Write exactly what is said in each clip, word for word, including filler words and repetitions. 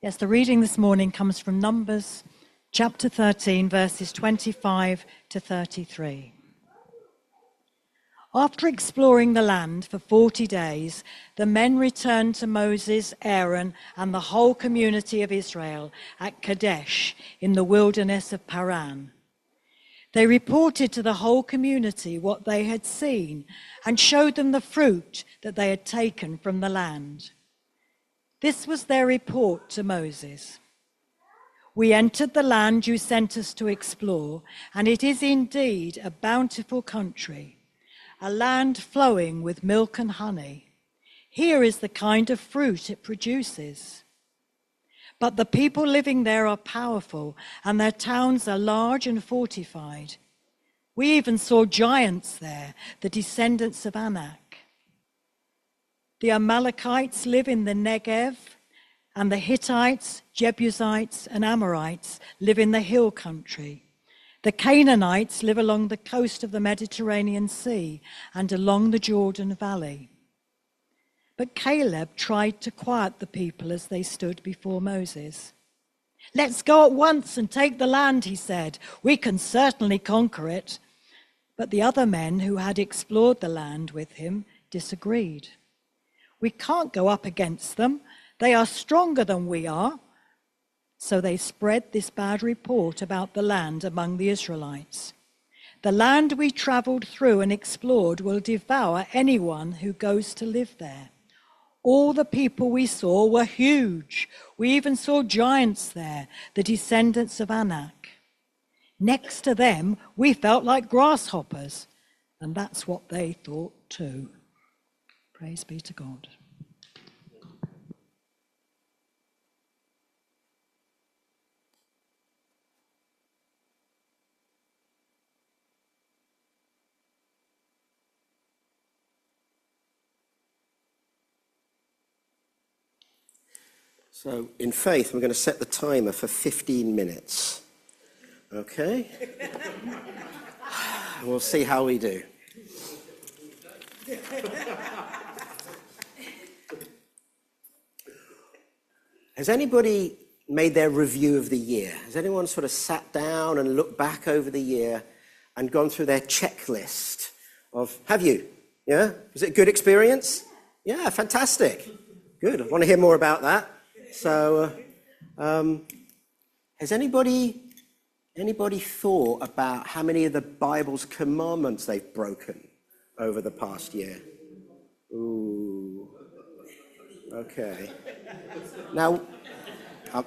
Yes, the reading this morning comes from Numbers chapter thirteen, verses twenty-five to thirty-three. After exploring the land for forty days, the men returned to Moses, Aaron, and the whole community of Israel at Kadesh in the wilderness of Paran. They reported to the whole community what they had seen and showed them the fruit that they had taken from the land. This was their report to Moses. We entered the land you sent us to explore, and it is indeed a bountiful country, a land flowing with milk and honey. Here is the kind of fruit it produces. But the people living there are powerful, and their towns are large and fortified. We even saw giants there, the descendants of Anak. The Amalekites live in the Negev, and the Hittites, Jebusites, and Amorites live in the hill country. The Canaanites live along the coast of the Mediterranean Sea and along the Jordan Valley. But Caleb tried to quiet the people as they stood before Moses. "Let's go at once and take the land," he said. "We can certainly conquer it." But the other men who had explored the land with him disagreed. "We can't go up against them. They are stronger than we are." So they spread this bad report about the land among the Israelites. "The land we traveled through and explored will devour anyone who goes to live there. All the people we saw were huge. We even saw giants there, the descendants of Anak. Next to them, we felt like grasshoppers." And that's what they thought too. Praise be to God. So, in faith, we're going to set the timer for fifteen minutes. Okay? We'll see how we do. Has anybody made their review of the year? Has anyone sort of sat down and looked back over the year and gone through their checklist of, have you? Yeah? Was it a good experience? Yeah, fantastic. Good. I want to hear more about that. So, uh, um, has anybody anybody thought about how many of the Bible's commandments they've broken over the past year? Ooh. Okay. Now, uh,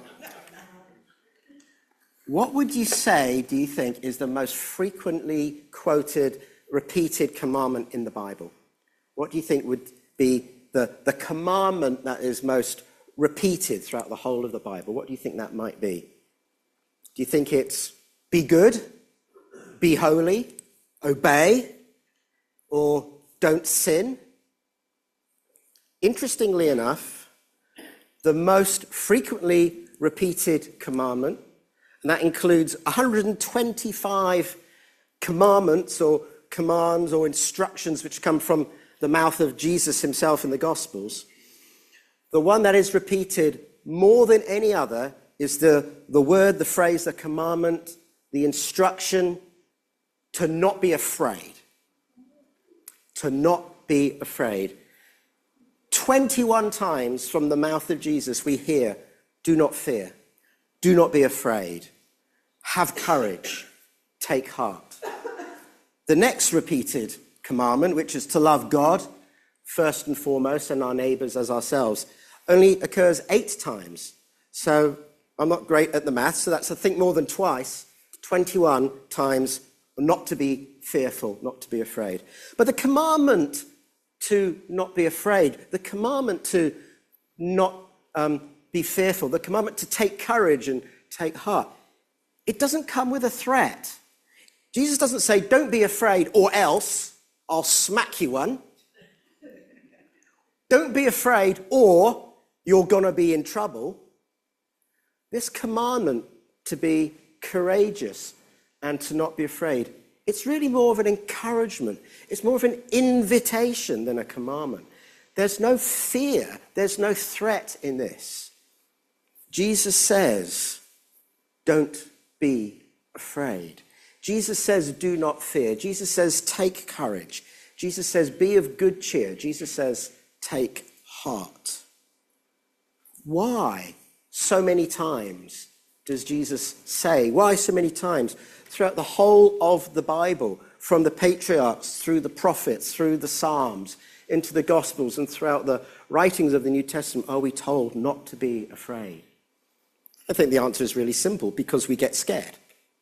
what would you say, do you think, is the most frequently quoted, repeated commandment in the Bible? What do you think would be the, the commandment that is most repeated throughout the whole of the Bible? What do you think that might be? Do you think it's be good, be holy, obey, or don't sin? Interestingly enough, the most frequently repeated commandment, and that includes one hundred twenty-five commandments or commands or instructions which come from the mouth of Jesus himself in the Gospels. The one that is repeated more than any other is the, the word, the phrase, the commandment, the instruction to not be afraid. To not be afraid. twenty-one times from the mouth of Jesus we hear, do not fear, do not be afraid, have courage, take heart. The next repeated commandment, which is to love God first and foremost and our neighbours as ourselves, only occurs eight times. So I'm not great at the maths, so that's I think more than twice, twenty-one times not to be fearful, not to be afraid. But the commandment to not be afraid, the commandment to not um, be fearful, the commandment to take courage and take heart, it doesn't come with a threat. Jesus doesn't say, don't be afraid or else I'll smack you one. Don't be afraid or you're going to be in trouble. This commandment to be courageous and to not be afraid, it's really more of an encouragement. It's more of an invitation than a commandment. There's no fear. There's no threat in this. Jesus says, don't be afraid. Jesus says, do not fear. Jesus says, take courage. Jesus says, be of good cheer. Jesus says, take heart. Why so many times does Jesus say? Why so many times? Throughout the whole of the Bible, from the patriarchs, through the prophets, through the Psalms, into the Gospels, and throughout the writings of the New Testament, are we told not to be afraid? I think the answer is really simple, because we get scared.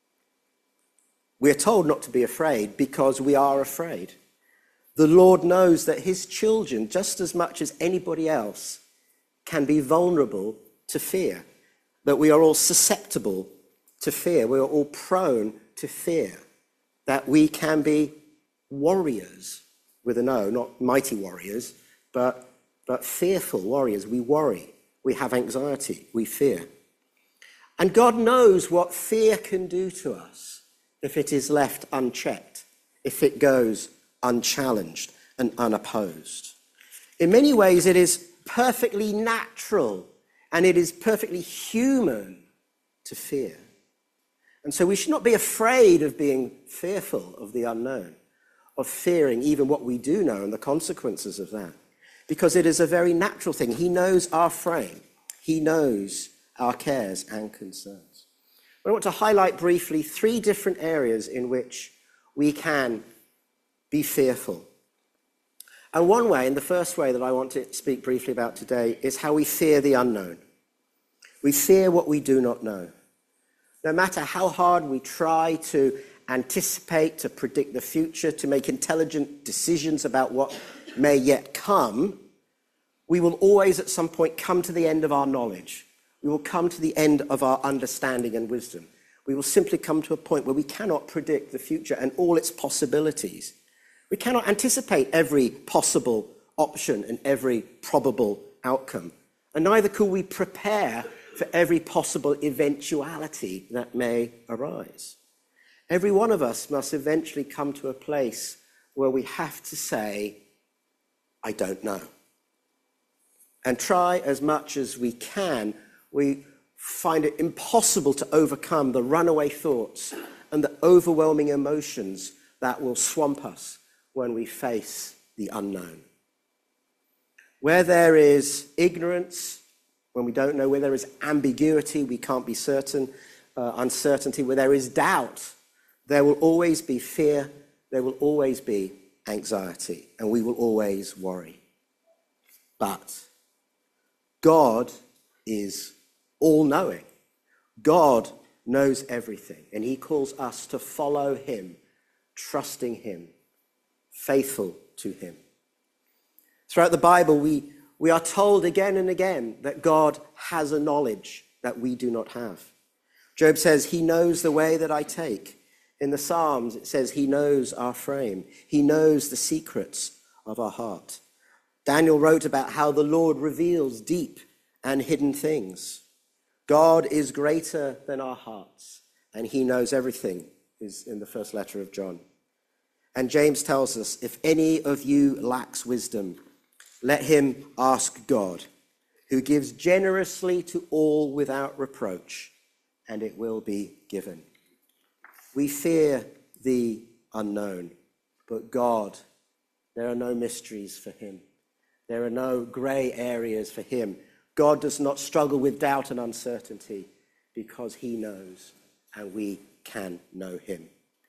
We are told not to be afraid because we are afraid. The Lord knows that his children, just as much as anybody else, can be vulnerable to fear, that we are all susceptible to fear. We are all prone to fear, that we can be warriors with an O, not mighty warriors, but, but fearful warriors. We worry, we have anxiety, we fear. And God knows what fear can do to us if it is left unchecked, if it goes unchallenged and unopposed. In many ways, it is perfectly natural and it is perfectly human to fear. And so we should not be afraid of being fearful of the unknown, of fearing even what we do know and the consequences of that, because it is a very natural thing. He knows our frame. He knows our cares and concerns. I want to highlight briefly three different areas in which we can be fearful. And one way, and the first way that I want to speak briefly about today, is how we fear the unknown. We fear what we do not know. No matter how hard we try to anticipate, to predict the future, to make intelligent decisions about what may yet come, we will always at some point come to the end of our knowledge. We will come to the end of our understanding and wisdom. We will simply come to a point where we cannot predict the future and all its possibilities. We cannot anticipate every possible option and every probable outcome. And neither could we prepare for every possible eventuality that may arise. Every one of us must eventually come to a place where we have to say, I don't know. And try as much as we can. We find it impossible to overcome the runaway thoughts and the overwhelming emotions that will swamp us when we face the unknown. Where there is ignorance, when we don't know, where there is ambiguity, we can't be certain, uh, uncertainty, where there is doubt, there will always be fear, there will always be anxiety, and we will always worry. But God is all-knowing. God knows everything, and he calls us to follow him, trusting him, faithful to him. Throughout the Bible, we, we are told again and again that God has a knowledge that we do not have. Job says, he knows the way that I take. In the Psalms, it says he knows our frame. He knows the secrets of our heart. Daniel wrote about how the Lord reveals deep and hidden things. God is greater than our hearts, and he knows everything, is in the first letter of John. And James tells us, if any of you lacks wisdom, let him ask God, who gives generously to all without reproach, and it will be given. We fear the unknown, but God, there are no mysteries for him. There are no gray areas for him. God does not struggle with doubt and uncertainty because he knows and we can know him.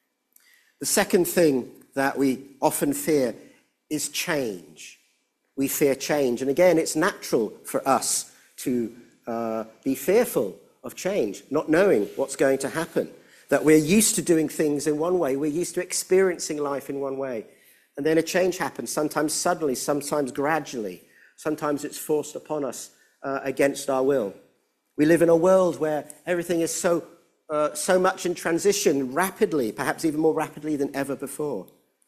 The second thing that we often fear is change. We fear change. And again, it's natural for us to uh, be fearful of change, not knowing what's going to happen. That we're used to doing things in one way. We're used to experiencing life in one way. And then a change happens, sometimes suddenly, sometimes gradually. Sometimes it's forced upon us uh, against our will. We live in a world where everything is so, uh, so much in transition rapidly, perhaps even more rapidly than ever before.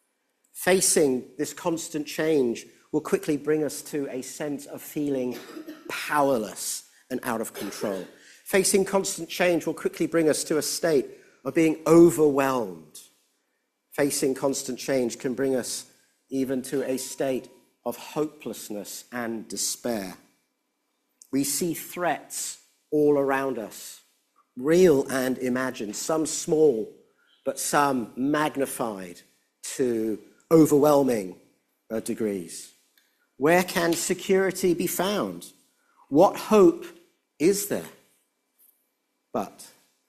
Facing this constant change will quickly bring us to a sense of feeling powerless and out of control. Facing constant change will quickly bring us to a state of being overwhelmed. Facing constant change can bring us even to a state of hopelessness and despair. We see threats all around us, real and imagined, some small, but some magnified to overwhelming uh, degrees. Where can security be found? What hope is there? But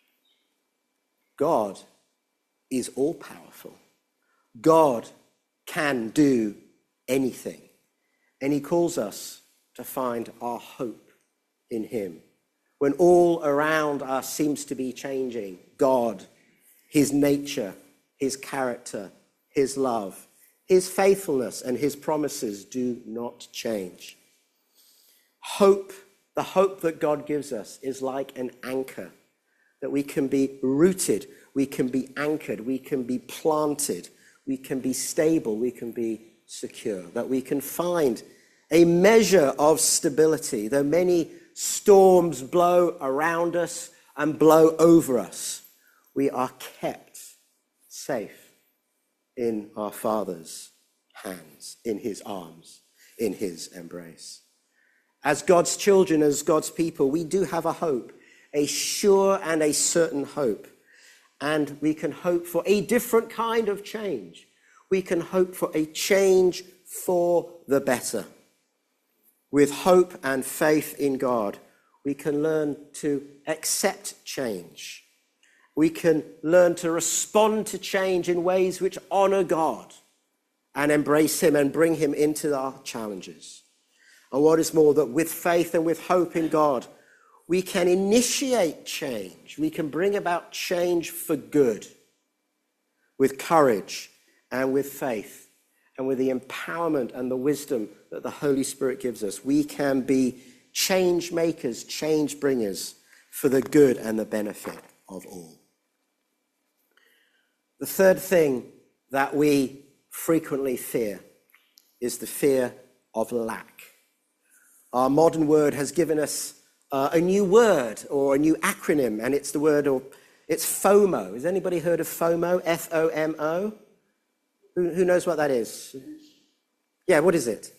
God is all-powerful. God can do anything. And he calls us to find our hope in him. When all around us seems to be changing, God, his nature, his character, his love, his faithfulness, and his promises do not change. Hope, the hope that God gives us, is like an anchor, that we can be rooted, we can be anchored, we can be planted, we can be stable, we can be secure, that we can find a measure of stability, though many storms blow around us and blow over us. We are kept safe in our Father's hands, in his arms, in his embrace. As God's children, as God's people, we do have a hope, a sure and a certain hope. And we can hope for a different kind of change. We can hope for a change for the better. With hope and faith in God, we can learn to accept change. We can learn to respond to change in ways which honor God and embrace him and bring him into our challenges. And what is more, that with faith and with hope in God, we can initiate change. We can bring about change for good with courage and with faith and with the empowerment and the wisdom that the Holy Spirit gives us. We can be change makers, change bringers for the good and the benefit of all. The third thing that we frequently fear is the fear of lack. Our modern word has given us uh, a new word or a new acronym, and it's the word, or it's FOMO. Has anybody heard of FOMO? F O M O? Who, who knows what that is? Yeah, what is it?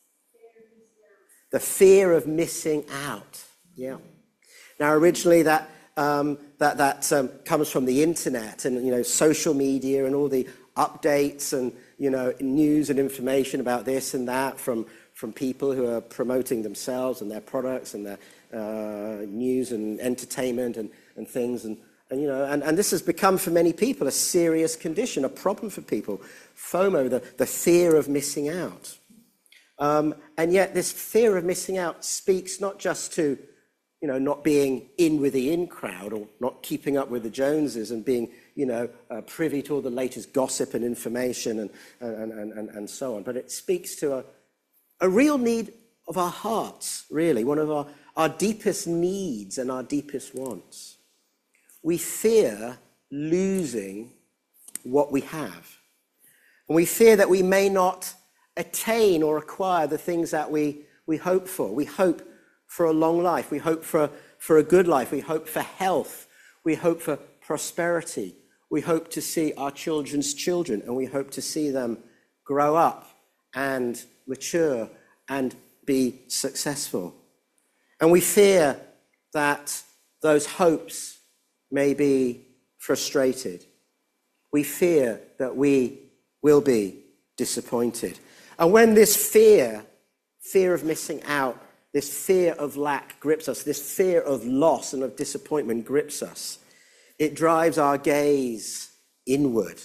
The fear of missing out. Yeah. Now, originally that um, that that um, comes from the internet and you know social media and all the updates and you know news and information about this and that from from people who are promoting themselves and their products and their uh, news and entertainment and and things and. And, you know, and, and this has become for many people a serious condition, a problem for people. FOMO, the, the fear of missing out. Um, and yet this fear of missing out speaks not just to, you know, not being in with the in crowd or not keeping up with the Joneses and being, you know, uh, privy to all the latest gossip and information and, and, and, and, and so on. But it speaks to a, a real need of our hearts, really, one of our, our deepest needs and our deepest wants. We fear losing what we have. And we fear that we may not attain or acquire the things that we, we hope for. We hope for a long life. We hope for, for a good life. We hope for health. We hope for prosperity. We hope to see our children's children, and we hope to see them grow up and mature and be successful. And we fear that those hopes may be frustrated. We fear that we will be disappointed. And when this fear, fear of missing out, this fear of lack grips us, this fear of loss and of disappointment grips us, it drives our gaze inward.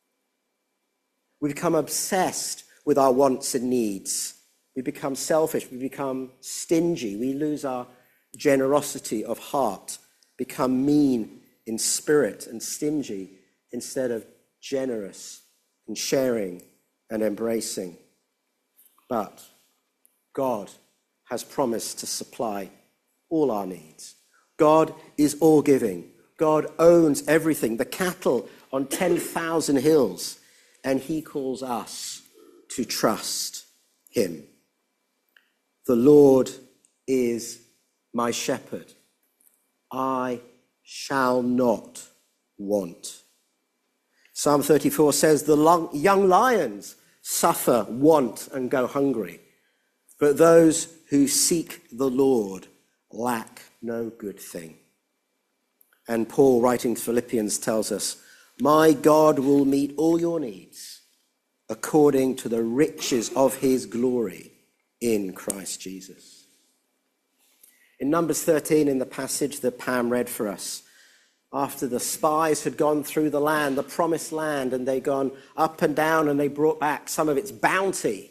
We become obsessed with our wants and needs. We become selfish, we become stingy, we lose our generosity of heart, become mean in spirit and stingy instead of generous and sharing and embracing. But God has promised to supply all our needs. God is all giving. God owns everything, the cattle on ten thousand hills, and he calls us to trust him. The Lord is my shepherd. I shall not want. Psalm thirty-four says, the long, young lions suffer want and go hungry, but those who seek the Lord lack no good thing. And Paul, writing to Philippians, tells us, my God will meet all your needs according to the riches of his glory in Christ Jesus. In Numbers thirteen, in the passage that Pam read for us, after the spies had gone through the land, the promised land, and they'd gone up and down and they brought back some of its bounty,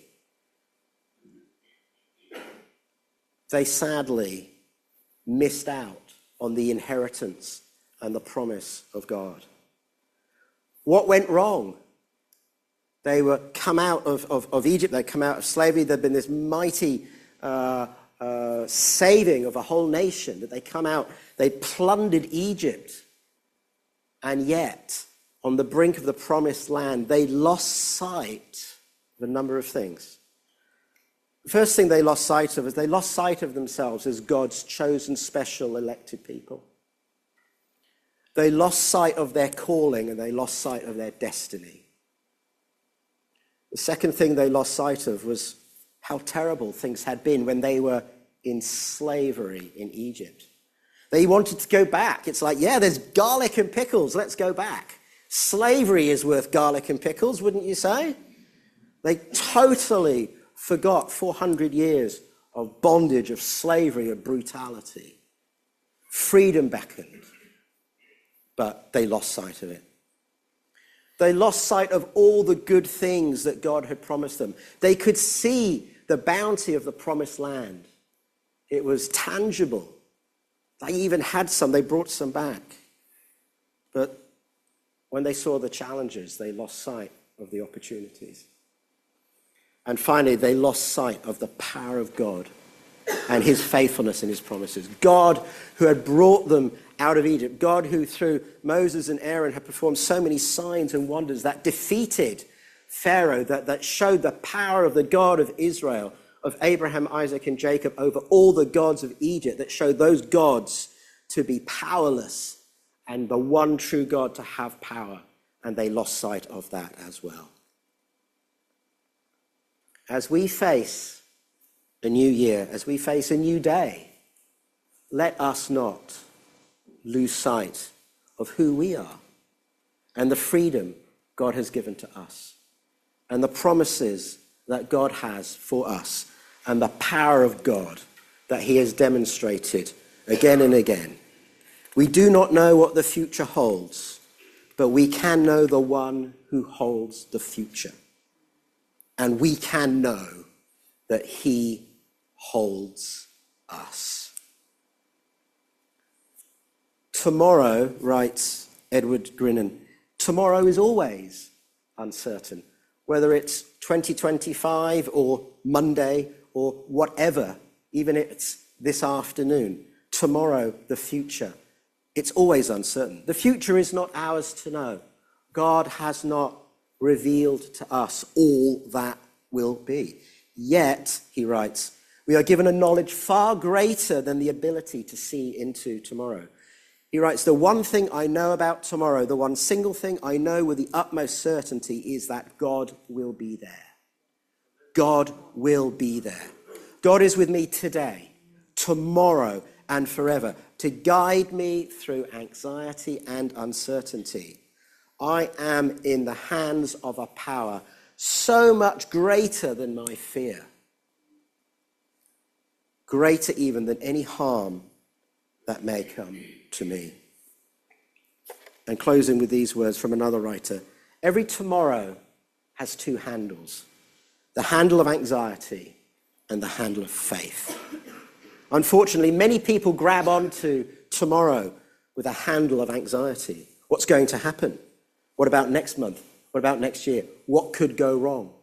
they sadly missed out on the inheritance and the promise of God. What went wrong? They were come out of, of, of Egypt, they'd come out of slavery, there'd been this mighty uh, uh, saving of a whole nation, that they come out, they plundered Egypt, and yet, on the brink of the promised land, they lost sight of a number of things. The first thing they lost sight of is they lost sight of themselves as God's chosen, special, elected people. They lost sight of their calling and they lost sight of their destiny. The second thing they lost sight of was how terrible things had been when they were in slavery in Egypt. They wanted to go back. It's like, yeah, there's garlic and pickles, let's go back. Slavery is worth garlic and pickles, wouldn't you say? They totally forgot four hundred years of bondage, of slavery, of brutality. Freedom beckoned, but they lost sight of it. They lost sight of all the good things that God had promised them. They could see the bounty of the promised land. It was tangible. They even had some, they brought some back. But when they saw the challenges, they lost sight of the opportunities. And finally, they lost sight of the power of God and his faithfulness and his promises. God who had brought them out of Egypt, God who through Moses and Aaron had performed so many signs and wonders that defeated Pharaoh, that, that showed the power of the God of Israel, of Abraham, Isaac, and Jacob over all the gods of Egypt, that showed those gods to be powerless and the one true God to have power. And they lost sight of that as well. As we face a new year, as we face a new day, let us not lose sight of who we are and the freedom God has given to us and the promises that God has for us and the power of God that he has demonstrated again and again. We do not know what the future holds, but we can know the one who holds the future. And we can know that he holds us. Tomorrow, writes Edward Grinnan, tomorrow is always uncertain. Whether it's twenty twenty-five or Monday or whatever, even if it's this afternoon, tomorrow, the future, it's always uncertain. The future is not ours to know. God has not revealed to us all that will be. Yet, he writes, we are given a knowledge far greater than the ability to see into tomorrow. He writes, the one thing I know about tomorrow, the one single thing I know with the utmost certainty is that God will be there. God will be there. God is with me today, tomorrow, and forever to guide me through anxiety and uncertainty. I am in the hands of a power so much greater than my fear, greater even than any harm that may come to me. And closing with these words from another writer, every tomorrow has two handles, the handle of anxiety and the handle of faith. Unfortunately, many people grab onto tomorrow with a handle of anxiety. What's going to happen? What about next month? What about next year? What could go wrong?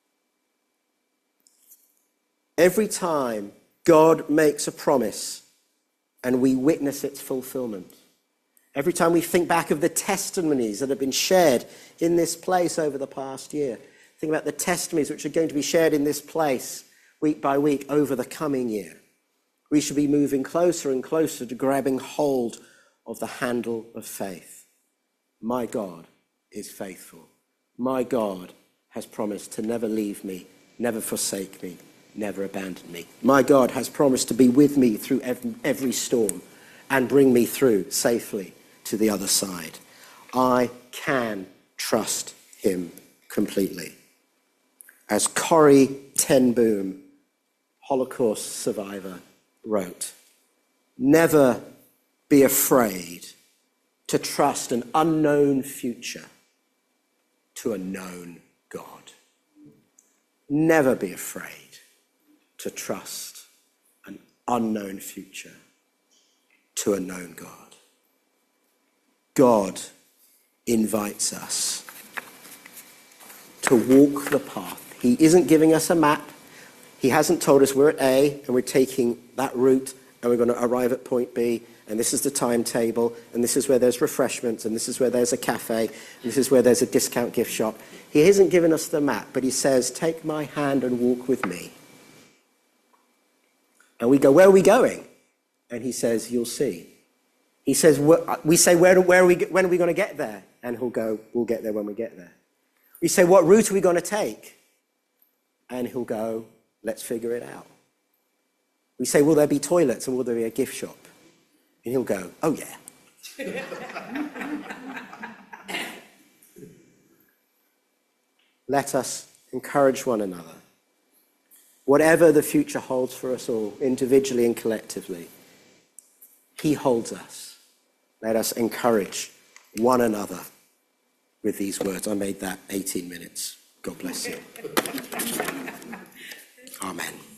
Every time God makes a promise and we witness its fulfillment, every time we think back of the testimonies that have been shared in this place over the past year, think about the testimonies which are going to be shared in this place week by week over the coming year, we should be moving closer and closer to grabbing hold of the handle of faith. My God is faithful. My God has promised to never leave me, never forsake me, never abandon me. My God has promised to be with me through every storm and bring me through safely to the other side. I can trust him completely. As Corrie ten Boom, Holocaust survivor, wrote, never be afraid to trust an unknown future to a known God. Never be afraid to trust an unknown future to a known God. God invites us to walk the path. He isn't giving us a map. He hasn't told us we're at A and we're taking that route and we're going to arrive at point B, and this is the timetable, and this is where there's refreshments, and this is where there's a cafe, and this is where there's a discount gift shop. He hasn't given us the map, but he says, take my hand and walk with me. And we go, where are we going? And he says, you'll see. He says, we say, where, where are we, when are we going to get there? And he'll go, we'll get there when we get there. We say, what route are we going to take? And he'll go, let's figure it out. We say, will there be toilets and will there be a gift shop? And he'll go, oh yeah. Let us encourage one another. Whatever the future holds for us all, individually and collectively, he holds us. Let us encourage one another with these words. I made that eighteen minutes. God bless you. Amen.